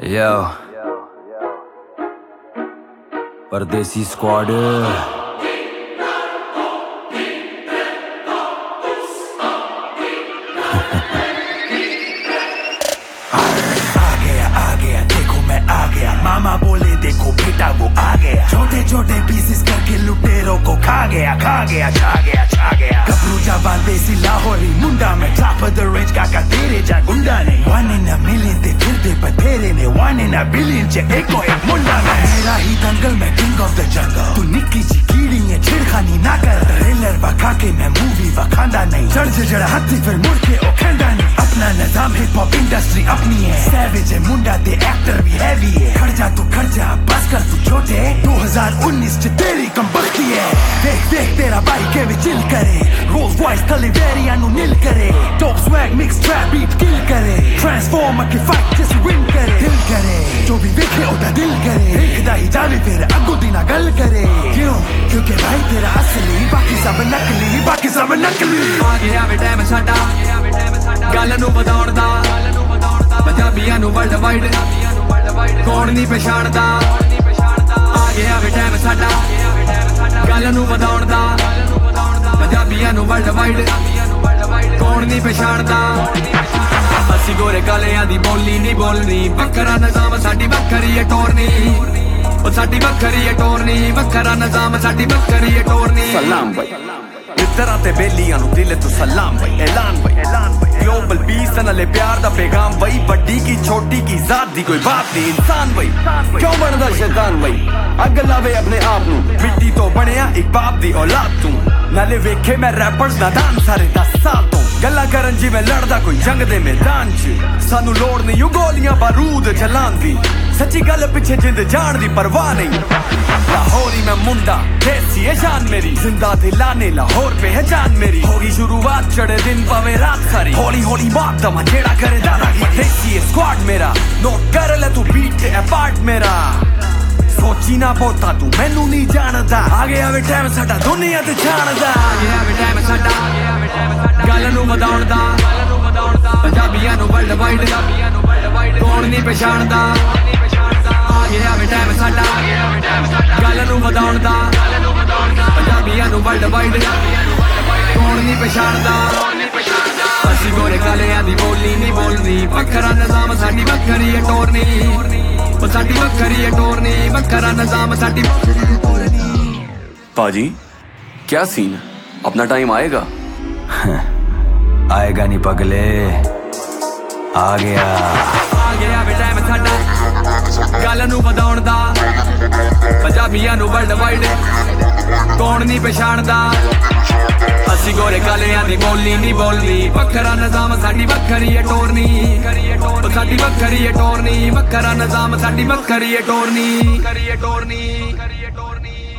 Yo, परदेसी squad आ गया देखो मैं आ गया। मामा बोले देखो बेटा वो आ गया। छोटे छोटे पीसेस करके लुटेरों को खा गया छा गया। गबरू जवान देसी लाहौरी मुंडा में टॉप ऑफ द रेंज काका तेरे जा गुंडा ने। वन इन अ मिलियन ते फिरते बथेरे ने। वन इन अ बिलियन च एको एक मुंडा ने। मेरा ही दंगल में किंग ऑफ द जंगल। तू निक्की ची कीड़ी है छिड़खानी ना कर। ट्रेलर वखा के मैं मूवी वखांदा नहीं। चढ़ से जड़ हाथी फिर मुड़ के ओ खंडा नहीं। अपना निजाम हिप हॉप इंडस्ट्री अपनी है। सैवेज है मुंडा ते एक्टर भी हैवी है। खर्चा तू खर्चा बस कर तू छोटे। 2019 च तेरी कम बख्ती है। देख देख तेरा भाई के भी चिल करे। रोल्स रॉयस थली वेरिया नु नील करे। Top swag mix trap beat kill करे। ट्रांसफॉर्मर की फाइट जिस विन करे। दिल करे जो भी देखे ओदा दिल करे। देखदा ही जावे फिर अगो दिना गल करे। क्यों क्योंकि भाई तेरा असली बाकी सब नकली आ गया वे टाइम साडा गल नूं वधाउण दा। पंजाबियां नूं वर्ल्ड वाइड कौन नहीं पछाणदा। आ गया वे टाइम साडा गल नूं वधाउण दा। पंजाबियां नूं वर्ल्ड वाइड कौन नहीं पछाणदा। असी गोरे कालियां दी बोली नहीं बोलनी। बकरा निजाम साडी बखरी है टोरनी। साडी बखरी है टोरनी। बखरा निजाम साडी बखरी है टोरनी। सलाम भाई मित्तरां ते बेलियां नूं दिल तू सलाम भाई। ऐलान भाई ग्लोबल पीस नाले प्यार दा पैगाम भाई। बड्डी की छोटी की जात दी कोई बात नहीं। इंसान भाई क्यों बनदा शैतान भाई। अग लावे अपने आप नूं मिट्टी तो बनिया एक बाप दी औलाद तू। नाले वेखे मैं रैपर्स नादान सारे 10 साल तो। गल्लां करन जिवें लड़दा कोई जंग दे मैदान च। सानू लोड़ नहीं ओ गोलियां बारूद जलान दी। सच्ची गल पिछे जिंद जान दी परवाह नहीं। लाहौरी मैं मुंडा देसी है जान मेरी। जिंदा दिलाने लाहौर पे है जान मेरी। होगी शुरुआत चढ़े दिन पावे रात सारी। हौली हौली बात दमा जेड़ा करे दादागिरी। देसी है स्क्वाड मेरा नोट कर ले तू बीट के पार्ट मेरा। सोची ना बोता तू मैनू नहीं जानदा। आ गया वे टाइम साडा दुनिया ते जानदा। आ गया वे टाइम साडा गल नूं वधाउण दा। पंजाबियां नूं वर्ल्ड वाइड कौन नहीं पछाणदा। आ गया वे टाइम साडा गल नूं वधाउण दा। पंजाबियां नूं वर्ल्ड वाइड कौन नहीं पछाणदा। असी गोरे कालियां दी बोली नहीं बोलनी। बखरा निजाम साडी बखरी है टोरनी। साडी बखरी है टोरनी। बखरा निजाम साडी पाजी क्या सीन है? अपना टाइम आएगा। आएगा नहीं पगले। आ गया वे टाइम साडा गल नूं वधाउण दा। पंजाबियां नूं वर्ल्ड वाइड कौन नहीं पछाणदा। असी गोरे कालियां दी बोली नहीं बोलनी। बखरा निजाम साडी बखरी है टोरनी। साडी बखरी है टोरनी। बखरा निजाम साडी बखरी है टोरनी।